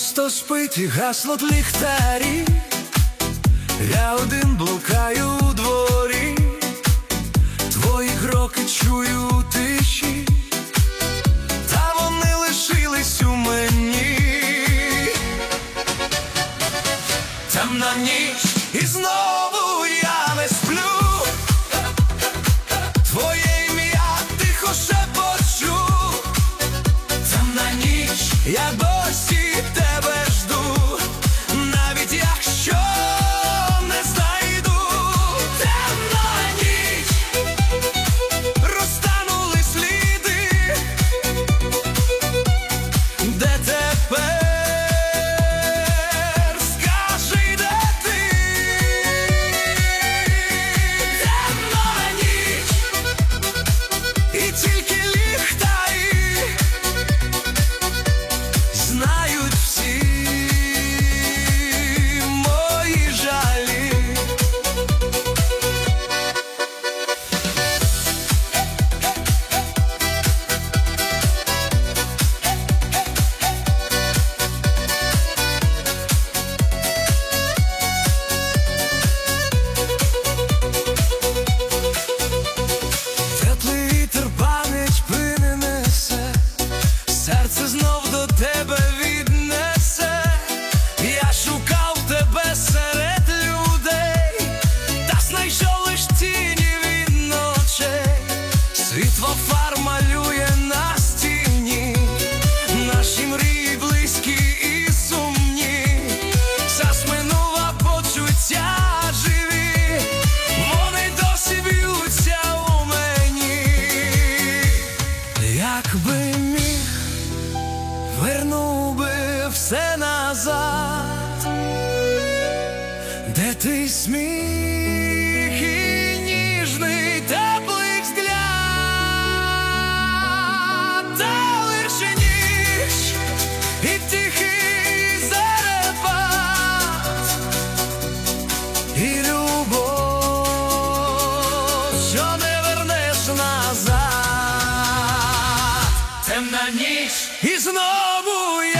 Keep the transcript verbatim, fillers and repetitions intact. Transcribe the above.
Місто спить і гаснуть ліхтарі, я один блукаю у дворі, твої кроки чую у тиші, та вони лишились у мені. Темна ніч, і знову я не сплю, твоє ім'я тихо шепочу. Темна ніч, я досі тебе жду, навіть якщо не знайду. Темна ніч, розтанули сліди, де тепер? Скажи, де ти? Темна ніч, і тільки ліхтарі знають всі мої жалі. Теплий вітер пам'ять плине несе, серце знов до тебе віднесе. Я шукав тебе серед людей, та знайшов лиш тіні від ночей. Світлофар малює на стіні наші мрії близькі і сумні. Час минув, а почуття живі, вони досі б'ються у мені. Якби міг, вернув би все назад, де ти сміх і ніжний теплий взгляд. Та лише ніч і тихий зарепат, і любов, що не вернеш назад. Темна ніч, і знову я